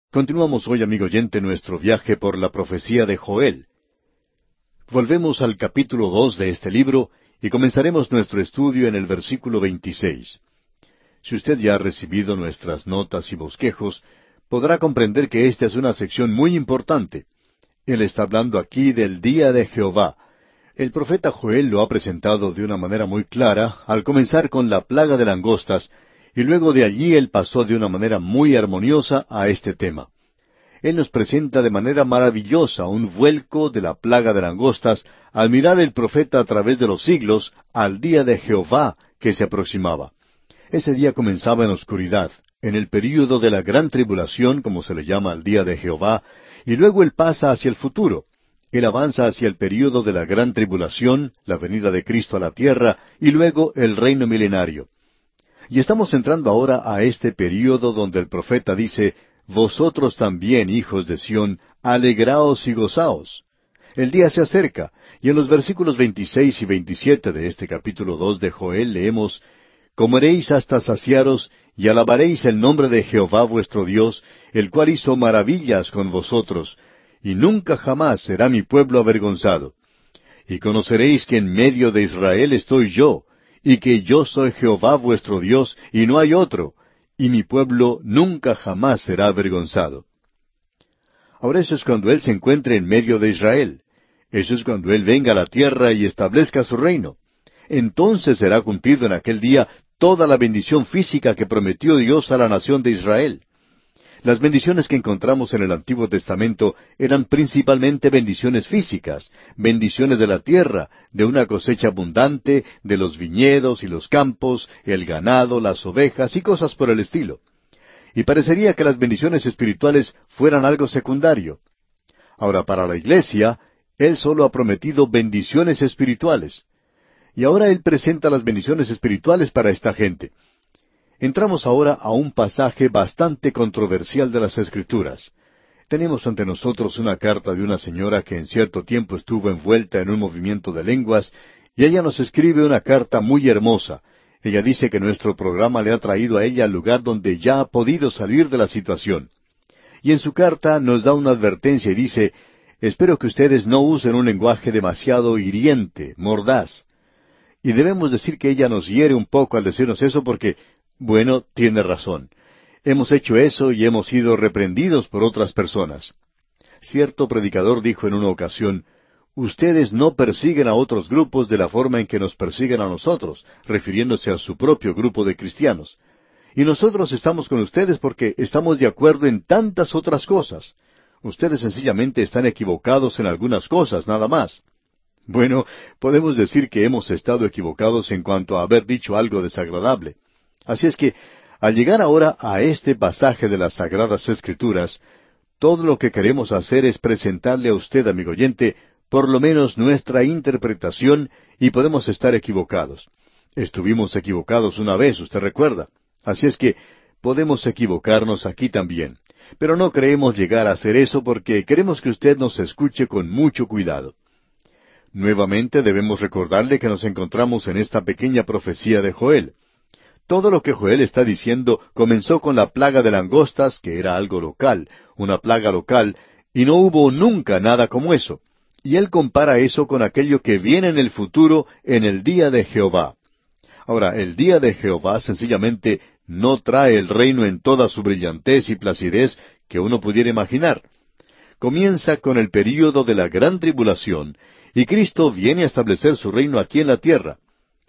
Continuamos hoy, amigo oyente, nuestro viaje por la profecía de Joel. Volvemos al capítulo 2 de este libro y comenzaremos nuestro estudio en el versículo 26. Si usted ya ha recibido nuestras notas y bosquejos, podrá comprender que esta es una sección muy importante. Él está hablando aquí del día de Jehová. El profeta Joel lo ha presentado de una manera muy clara al comenzar con la plaga de langostas, y luego de allí él pasó de una manera muy armoniosa a este tema. Él nos presenta de manera maravillosa un vuelco de la plaga de langostas al mirar el profeta a través de los siglos al día de Jehová que se aproximaba. Ese día comenzaba en oscuridad, en el período de la gran tribulación, como se le llama al día de Jehová, y luego él pasa hacia el futuro. Él avanza hacia el período de la gran tribulación, la venida de Cristo a la tierra, y luego el reino milenario. Y estamos entrando ahora a este período donde el profeta dice: Vosotros también, hijos de Sión, alegraos y gozaos. El día se acerca, y en los versículos 26 y 27 de este capítulo 2 de Joel leemos: Comeréis hasta saciaros, y alabaréis el nombre de Jehová vuestro Dios, el cual hizo maravillas con vosotros, y nunca jamás será mi pueblo avergonzado. Y conoceréis que en medio de Israel estoy yo, y que yo soy Jehová vuestro Dios, y no hay otro, y mi pueblo nunca jamás será avergonzado. Ahora eso es cuando Él se encuentre en medio de Israel. Eso es cuando Él venga a la tierra y establezca su reino. Entonces será cumplido en aquel día toda la bendición física que prometió Dios a la nación de Israel. Las bendiciones que encontramos en el Antiguo Testamento eran principalmente bendiciones físicas, bendiciones de la tierra, de una cosecha abundante, de los viñedos y los campos, el ganado, las ovejas y cosas por el estilo. Y parecería que las bendiciones espirituales fueran algo secundario. Ahora, para la iglesia, Él solo ha prometido bendiciones espirituales. Y ahora Él presenta las bendiciones espirituales para esta gente. Entramos ahora a un pasaje bastante controversial de las Escrituras. Tenemos ante nosotros una carta de una señora que en cierto tiempo estuvo envuelta en un movimiento de lenguas, y ella nos escribe una carta muy hermosa. Ella dice que nuestro programa le ha traído a ella al lugar donde ya ha podido salir de la situación. Y en su carta nos da una advertencia y dice: espero que ustedes no usen un lenguaje demasiado hiriente, mordaz. Y debemos decir que ella nos hiere un poco al decirnos eso porque, bueno, tiene razón. Hemos hecho eso y hemos sido reprendidos por otras personas. Cierto predicador dijo en una ocasión: ustedes no persiguen a otros grupos de la forma en que nos persiguen a nosotros, refiriéndose a su propio grupo de cristianos. Y nosotros estamos con ustedes porque estamos de acuerdo en tantas otras cosas. Ustedes sencillamente están equivocados en algunas cosas, nada más. Bueno, podemos decir que hemos estado equivocados en cuanto a haber dicho algo desagradable. Así es que, al llegar ahora a este pasaje de las Sagradas Escrituras, todo lo que queremos hacer es presentarle a usted, amigo oyente, por lo menos nuestra interpretación, y podemos estar equivocados. Estuvimos equivocados una vez, usted recuerda. Así es que podemos equivocarnos aquí también. Pero no creemos llegar a hacer eso porque queremos que usted nos escuche con mucho cuidado. Nuevamente debemos recordarle que nos encontramos en esta pequeña profecía de Joel. Todo lo que Joel está diciendo comenzó con la plaga de langostas, que era algo local, una plaga local, y no hubo nunca nada como eso. Y él compara eso con aquello que viene en el futuro, en el día de Jehová. Ahora, el día de Jehová sencillamente no trae el reino en toda su brillantez y placidez que uno pudiera imaginar. Comienza con el período de la gran tribulación, y Cristo viene a establecer su reino aquí en la tierra.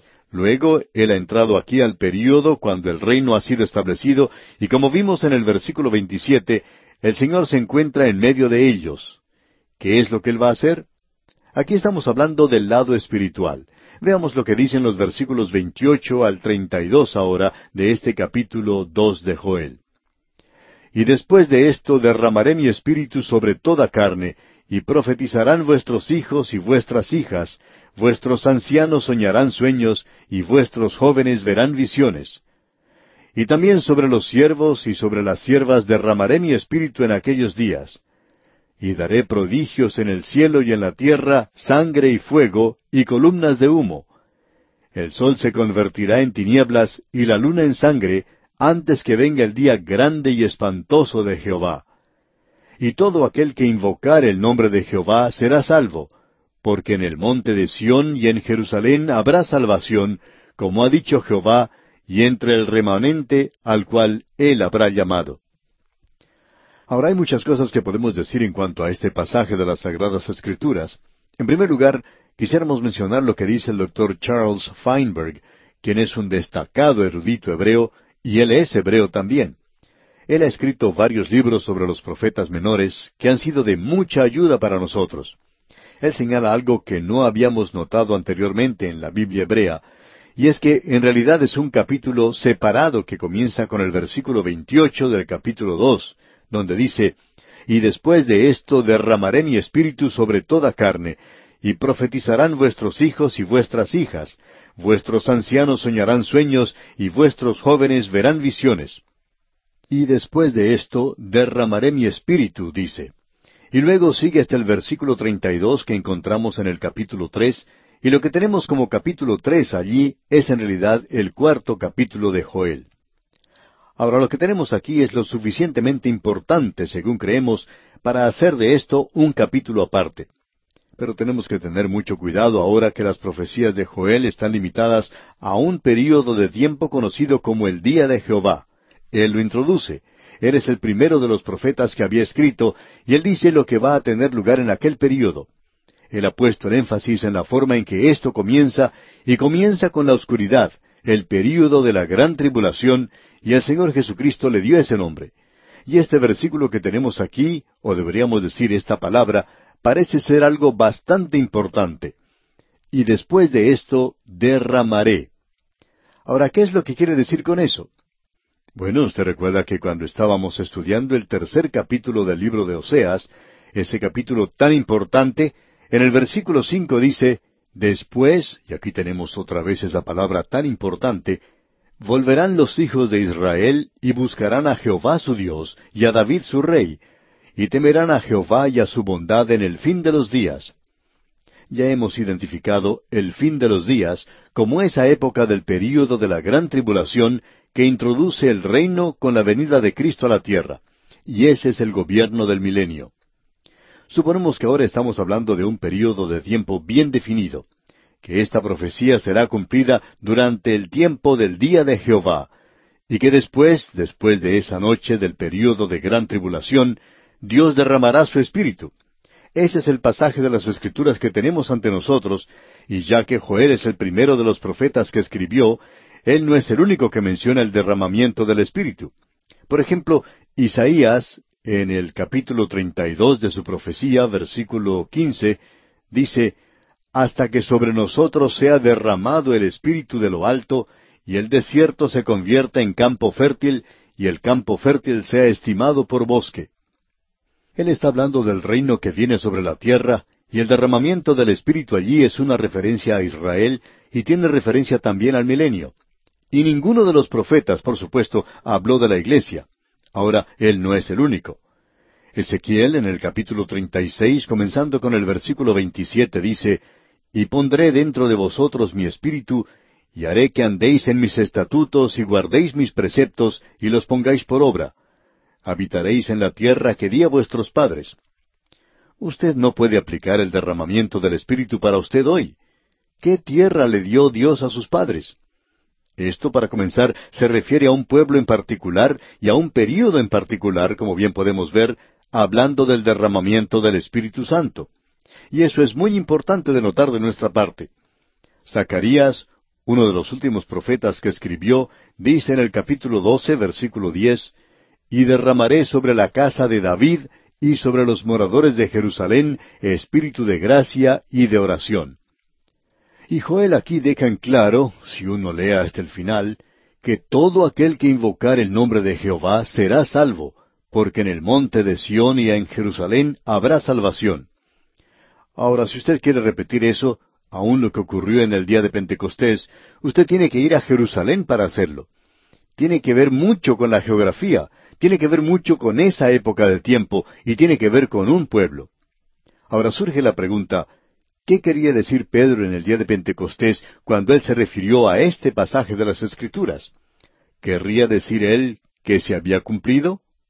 Luego, Él ha entrado aquí al período cuando el reino ha sido establecido, y como vimos en el versículo 27, el Señor se encuentra en medio de ellos. ¿Qué es lo que Él va a hacer? Aquí estamos hablando del lado espiritual. Veamos lo que dicen los versículos 28 al 32 ahora de este capítulo 2 de Joel. Y después de esto derramaré mi espíritu sobre toda carne, y profetizarán vuestros hijos y vuestras hijas, vuestros ancianos soñarán sueños, y vuestros jóvenes verán visiones. Y también sobre los siervos y sobre las siervas derramaré mi espíritu en aquellos días. Y daré prodigios en el cielo y en la tierra, sangre y fuego, y columnas de humo. El sol se convertirá en tinieblas, y la luna en sangre, antes que venga el día grande y espantoso de Jehová. y todo aquel que invocare el nombre de Jehová será salvo, porque en el monte de Sión y en Jerusalén habrá salvación, como ha dicho Jehová, y entre el remanente al cual él habrá llamado. Ahora hay muchas cosas que podemos decir en cuanto a este pasaje de las Sagradas Escrituras. En primer lugar, quisiéramos mencionar lo que dice el doctor Charles Feinberg, quien es un destacado erudito hebreo, y él es hebreo también. Él ha escrito varios libros sobre los profetas menores que han sido de mucha ayuda para nosotros. Él señala algo que no habíamos notado anteriormente en la Biblia hebrea, y es que en realidad es un capítulo separado que comienza con el versículo 28 del capítulo 2, donde dice, «Y después de esto derramaré mi espíritu sobre toda carne, y profetizarán vuestros hijos y vuestras hijas, vuestros ancianos soñarán sueños, y vuestros jóvenes verán visiones». Y después de esto derramaré mi espíritu, dice. Y luego sigue hasta el versículo 32 que encontramos en el capítulo 3, y lo que tenemos como capítulo 3 allí es en realidad el cuarto capítulo de Joel. Ahora lo que tenemos aquí es lo suficientemente importante, según creemos, para hacer de esto un capítulo aparte. Pero tenemos que tener mucho cuidado ahora que las profecías de Joel están limitadas a un período de tiempo conocido como el Día de Jehová. Él lo introduce. Él es el primero de los profetas que había escrito, y él dice lo que va a tener lugar en aquel período. Él ha puesto el énfasis en la forma en que esto comienza, y comienza con la oscuridad, el período de la gran tribulación, y el Señor Jesucristo le dio ese nombre. Y este versículo que tenemos aquí, o deberíamos decir esta palabra, parece ser algo bastante importante. Y después de esto, derramaré. Ahora, ¿qué es lo que quiere decir con eso? Bueno, usted recuerda que cuando estábamos estudiando el tercer capítulo del libro de Oseas, ese capítulo tan importante, en el versículo 5 dice, «Después», y aquí tenemos otra vez esa palabra tan importante, «volverán los hijos de Israel y buscarán a Jehová su Dios y a David su rey, y temerán a Jehová y a su bondad en el fin de los días». Ya hemos identificado el fin de los días como esa época del período de la gran tribulación que introduce el reino con la venida de Cristo a la tierra, y ese es el gobierno del milenio. Suponemos que ahora estamos hablando de un período de tiempo bien definido, que esta profecía será cumplida durante el tiempo del día de Jehová, y que después de esa noche del período de gran tribulación, Dios derramará su Espíritu. Ese es el pasaje de las Escrituras que tenemos ante nosotros, y ya que Joel es el primero de los profetas que escribió, él no es el único que menciona el derramamiento del Espíritu. Por ejemplo, Isaías, en el capítulo 32 de su profecía, versículo 15, dice, «Hasta que sobre nosotros sea derramado el Espíritu de lo alto, y el desierto se convierta en campo fértil, y el campo fértil sea estimado por bosque». Él está hablando del reino que viene sobre la tierra, y el derramamiento del Espíritu allí es una referencia a Israel, y tiene referencia también al milenio. Y ninguno de los profetas, por supuesto, habló de la iglesia. Ahora, él no es el único. Ezequiel, en el capítulo 36, comenzando con el versículo 27, dice, «Y pondré dentro de vosotros mi espíritu, y haré que andéis en mis estatutos, y guardéis mis preceptos, y los pongáis por obra. Habitaréis en la tierra que di a vuestros padres». Usted no puede aplicar el derramamiento del Espíritu para usted hoy. ¿Qué tierra le dio Dios a sus padres? Esto, para comenzar, se refiere a un pueblo en particular y a un período en particular, como bien podemos ver, hablando del derramamiento del Espíritu Santo. Y eso es muy importante de notar de nuestra parte. Zacarías, uno de los últimos profetas que escribió, dice en el capítulo 12, versículo 10, «Y derramaré sobre la casa de David y sobre los moradores de Jerusalén espíritu de gracia y de oración». Y Joel aquí deja en claro, si uno lee hasta el final, que todo aquel que invocar el nombre de Jehová será salvo, porque en el monte de Sión y en Jerusalén habrá salvación. Ahora, si usted quiere repetir eso, aun lo que ocurrió en el día de Pentecostés, usted tiene que ir a Jerusalén para hacerlo. Tiene que ver mucho con la geografía, tiene que ver mucho con esa época de tiempo y tiene que ver con un pueblo. Ahora surge la pregunta, ¿qué quería decir Pedro en el día de Pentecostés cuando él se refirió a este pasaje de las Escrituras? ¿Querría decir él que se había cumplido?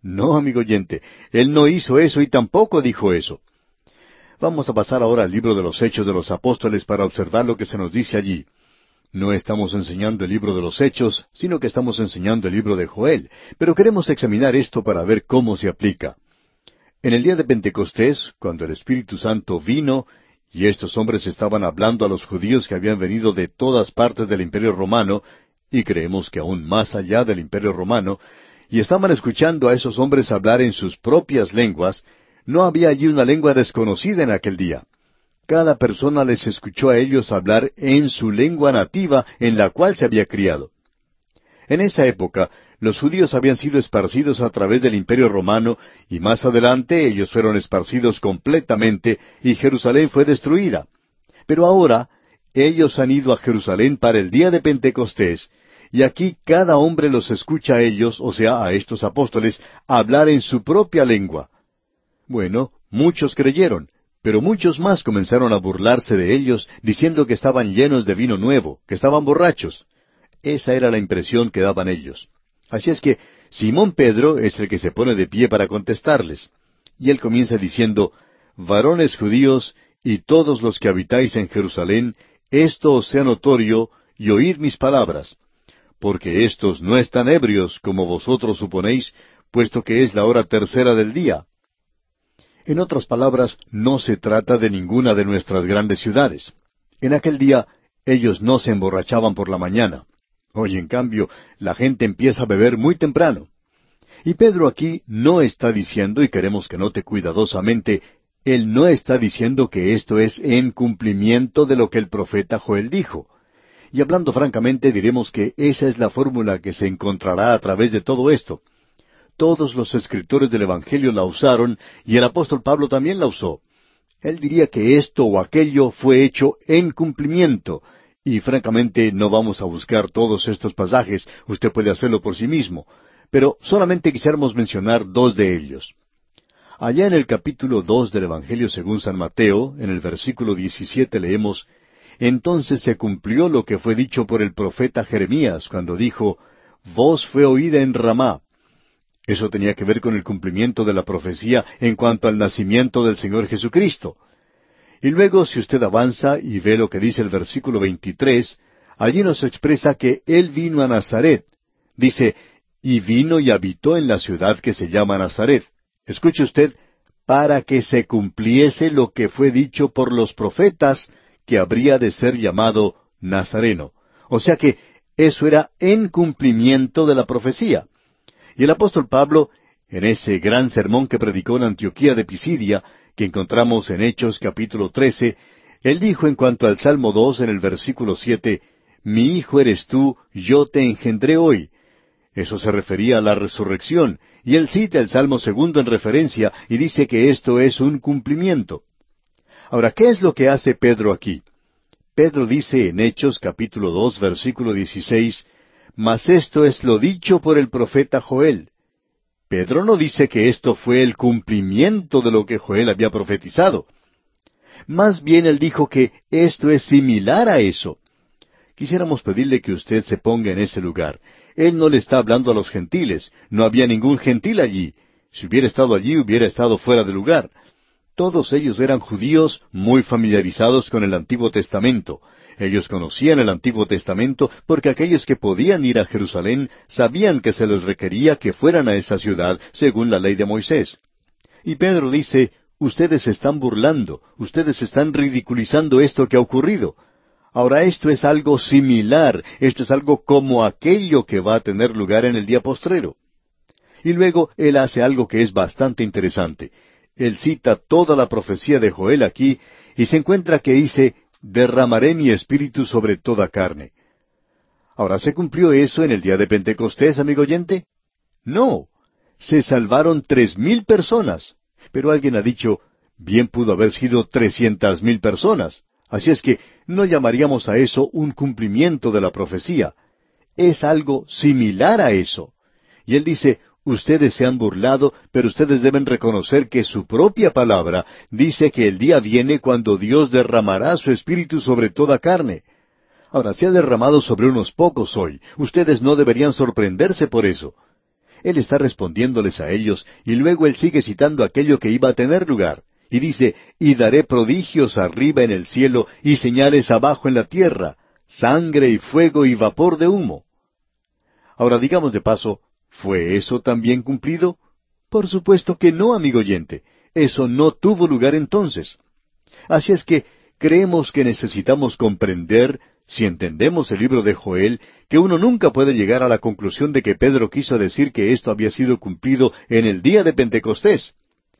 No, amigo oyente, él no hizo eso y tampoco dijo eso. Vamos a pasar ahora al libro de los Hechos de los Apóstoles para observar lo que se nos dice allí. No estamos enseñando el libro de los Hechos, sino que estamos enseñando el libro de Joel, pero queremos examinar esto para ver cómo se aplica. En el día de Pentecostés, cuando el Espíritu Santo vino, y estos hombres estaban hablando a los judíos que habían venido de todas partes del Imperio Romano, y creemos que aún más allá del Imperio Romano, y estaban escuchando a esos hombres hablar en sus propias lenguas, no había allí una lengua desconocida en aquel día. Cada persona les escuchó a ellos hablar en su lengua nativa en la cual se había criado. En esa época, los judíos habían sido esparcidos a través del Imperio Romano, y más adelante ellos fueron esparcidos completamente, y Jerusalén fue destruida. Pero ahora, ellos han ido a Jerusalén para el día de Pentecostés, y aquí cada hombre los escucha a ellos, o sea, a estos apóstoles, hablar en su propia lengua. Bueno, muchos creyeron, pero muchos más comenzaron a burlarse de ellos, diciendo que estaban llenos de vino nuevo, que estaban borrachos. Esa era la impresión que daban ellos. Así es que Simón Pedro es el que se pone de pie para contestarles. Y él comienza diciendo, «Varones judíos, y todos los que habitáis en Jerusalén, esto os sea notorio, y oíd mis palabras. Porque éstos no están ebrios, como vosotros suponéis, puesto que es la hora tercera del día». En otras palabras, no se trata de ninguna de nuestras grandes ciudades. En aquel día, ellos no se emborrachaban por la mañana. Hoy, en cambio, la gente empieza a beber muy temprano. Y Pedro aquí no está diciendo, y queremos que note cuidadosamente, él no está diciendo que esto es en cumplimiento de lo que el profeta Joel dijo. Y hablando francamente, diremos que esa es la fórmula que se encontrará a través de todo esto. Todos los escritores del Evangelio la usaron, y el apóstol Pablo también la usó. Él diría que esto o aquello fue hecho en cumplimiento, y francamente no vamos a buscar todos estos pasajes, usted puede hacerlo por sí mismo, pero solamente quisiéramos mencionar dos de ellos. Allá en el capítulo 2 del Evangelio según San Mateo, en el versículo 17 leemos, «Entonces se cumplió lo que fue dicho por el profeta Jeremías, cuando dijo, Voz fue oída en Ramá». Eso tenía que ver con el cumplimiento de la profecía en cuanto al nacimiento del Señor Jesucristo. Y luego, si usted avanza y ve lo que dice el versículo 23, allí nos expresa que Él vino a Nazaret. Dice, «Y vino y habitó en la ciudad que se llama Nazaret». Escuche usted, para que se cumpliese lo que fue dicho por los profetas, que habría de ser llamado Nazareno. O sea que eso era en cumplimiento de la profecía. Y el apóstol Pablo, en ese gran sermón que predicó en Antioquía de Pisidia, que encontramos en Hechos capítulo 13, él dijo en cuanto al Salmo 2 en el versículo 7, «Mi hijo eres tú, yo te engendré hoy». Eso se refería a la resurrección, y él cita el Salmo 2 en referencia, y dice que esto es un cumplimiento. Ahora, ¿qué es lo que hace Pedro aquí? Pedro dice en Hechos capítulo 2 versículo 16, «Mas esto es lo dicho por el profeta Joel». Pedro no dice que esto fue el cumplimiento de lo que Joel había profetizado. Más bien él dijo que esto es similar a eso. Quisiéramos pedirle que usted se ponga en ese lugar. Él no le está hablando a los gentiles. No había ningún gentil allí. Si hubiera estado allí, hubiera estado fuera de lugar. Todos ellos eran judíos muy familiarizados con el Antiguo Testamento. Ellos conocían el Antiguo Testamento porque aquellos que podían ir a Jerusalén sabían que se les requería que fueran a esa ciudad según la ley de Moisés. Y Pedro dice, ustedes se están burlando, ustedes están ridiculizando esto que ha ocurrido. Ahora esto es algo similar, esto es algo como aquello que va a tener lugar en el día postrero. Y luego él hace algo que es bastante interesante. Él cita toda la profecía de Joel aquí y se encuentra que dice, «Derramaré mi espíritu sobre toda carne». Ahora, ¿se cumplió eso en el día de Pentecostés, amigo oyente? No. Se salvaron 3,000 personas. Pero alguien ha dicho, bien pudo haber sido 300,000 personas. Así es que no llamaríamos a eso un cumplimiento de la profecía. Es algo similar a eso. Y él dice, ustedes se han burlado, pero ustedes deben reconocer que su propia palabra dice que el día viene cuando Dios derramará su espíritu sobre toda carne. Ahora, se ha derramado sobre unos pocos hoy. Ustedes no deberían sorprenderse por eso. Él está respondiéndoles a ellos, y luego Él sigue citando aquello que iba a tener lugar. Y dice, y daré prodigios arriba en el cielo, y señales abajo en la tierra, sangre y fuego y vapor de humo. Ahora digamos de paso, ¿fue eso también cumplido? Por supuesto que no, amigo oyente. Eso no tuvo lugar entonces. Así es que creemos que necesitamos comprender, si entendemos el libro de Joel, que uno nunca puede llegar a la conclusión de que Pedro quiso decir que esto había sido cumplido en el día de Pentecostés.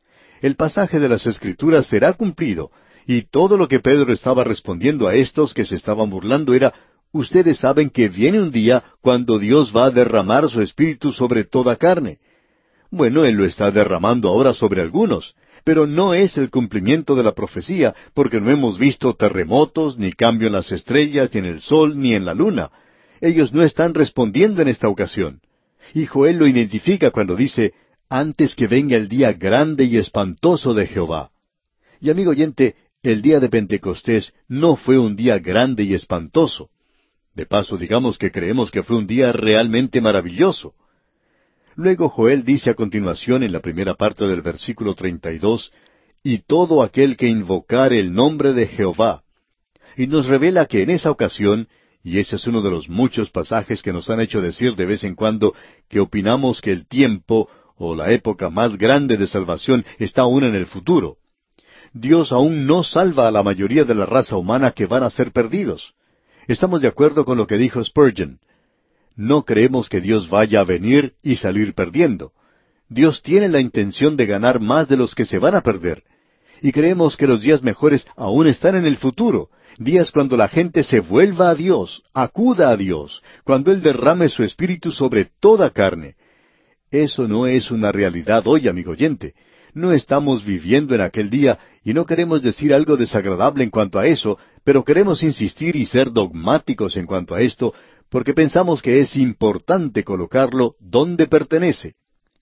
El pasaje de las Escrituras será cumplido, y todo lo que Pedro estaba respondiendo a estos que se estaban burlando era, ustedes saben que viene un día cuando Dios va a derramar su Espíritu sobre toda carne. Bueno, Él lo está derramando ahora sobre algunos, pero no es el cumplimiento de la profecía, porque no hemos visto terremotos, ni cambio en las estrellas, ni en el sol, ni en la luna. Ellos no están respondiendo en esta ocasión. Y Joel lo identifica cuando dice, antes que venga el día grande y espantoso de Jehová. Y amigo oyente, el día de Pentecostés no fue un día grande y espantoso. De paso, digamos que creemos que fue un día realmente maravilloso. Luego Joel dice a continuación en la primera parte del versículo 32, y todo aquel que invocare el nombre de Jehová. Y nos revela que en esa ocasión, y ese es uno de los muchos pasajes que nos han hecho decir de vez en cuando que opinamos que el tiempo o la época más grande de salvación está aún en el futuro. Dios aún no salva a la mayoría de la raza humana que van a ser perdidos. Estamos de acuerdo con lo que dijo Spurgeon. No creemos que Dios vaya a venir y salir perdiendo. Dios tiene la intención de ganar más de los que se van a perder. Y creemos que los días mejores aún están en el futuro, días cuando la gente se vuelva a Dios, acuda a Dios, cuando Él derrame su Espíritu sobre toda carne. Eso no es una realidad hoy, amigo oyente. No estamos viviendo en aquel día y no queremos decir algo desagradable en cuanto a eso, pero queremos insistir y ser dogmáticos en cuanto a esto, porque pensamos que es importante colocarlo donde pertenece.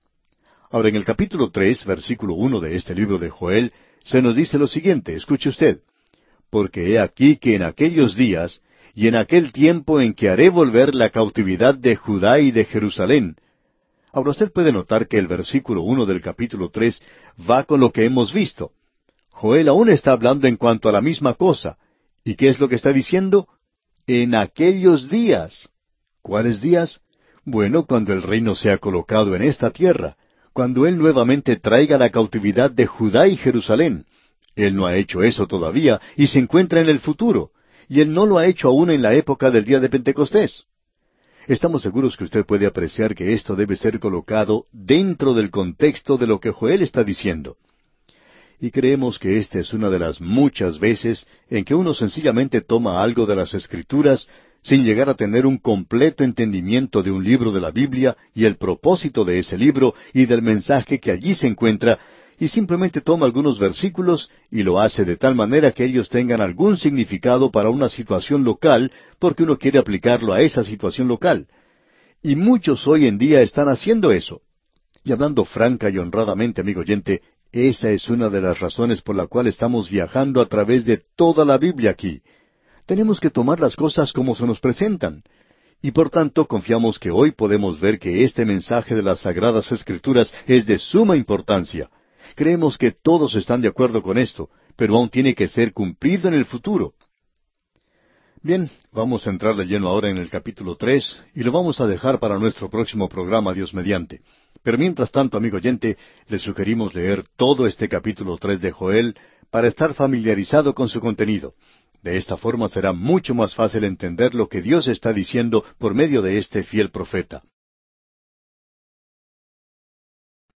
Ahora, en el capítulo 3, versículo 1 de este libro de Joel, se nos dice lo siguiente, escuche usted, porque he aquí que en aquellos días, y en aquel tiempo en que haré volver la cautividad de Judá y de Jerusalén. Ahora usted puede notar que el versículo 1 del capítulo 3 va con lo que hemos visto. Joel aún está hablando en cuanto a la misma cosa. ¿Y qué es lo que está diciendo? En aquellos días. ¿Cuáles días? Bueno, cuando el reino sea colocado en esta tierra, cuando Él nuevamente traiga la cautividad de Judá y Jerusalén. Él no ha hecho eso todavía y se encuentra en el futuro, y Él no lo ha hecho aún en la época del día de Pentecostés. Estamos seguros que usted puede apreciar que esto debe ser colocado dentro del contexto de lo que Joel está diciendo. Y creemos que esta es una de las muchas veces en que uno sencillamente toma algo de las Escrituras sin llegar a tener un completo entendimiento de un libro de la Biblia y el propósito de ese libro y del mensaje que allí se encuentra, y simplemente toma algunos versículos y lo hace de tal manera que ellos tengan algún significado para una situación local, porque uno quiere aplicarlo a esa situación local. Y muchos hoy en día están haciendo eso. Y hablando franca y honradamente, amigo oyente, esa es una de las razones por la cual estamos viajando a través de toda la Biblia aquí. Tenemos que tomar las cosas como se nos presentan. Y por tanto confiamos que hoy podemos ver que este mensaje de las Sagradas Escrituras es de suma importancia. Creemos que todos están de acuerdo con esto, pero aún tiene que ser cumplido en el futuro. Bien, vamos a entrar de lleno ahora en el capítulo 3 y lo vamos a dejar para nuestro próximo programa, Dios mediante. Pero mientras tanto, amigo oyente, le sugerimos leer todo este capítulo 3 de Joel para estar familiarizado con su contenido. De esta forma será mucho más fácil entender lo que Dios está diciendo por medio de este fiel profeta.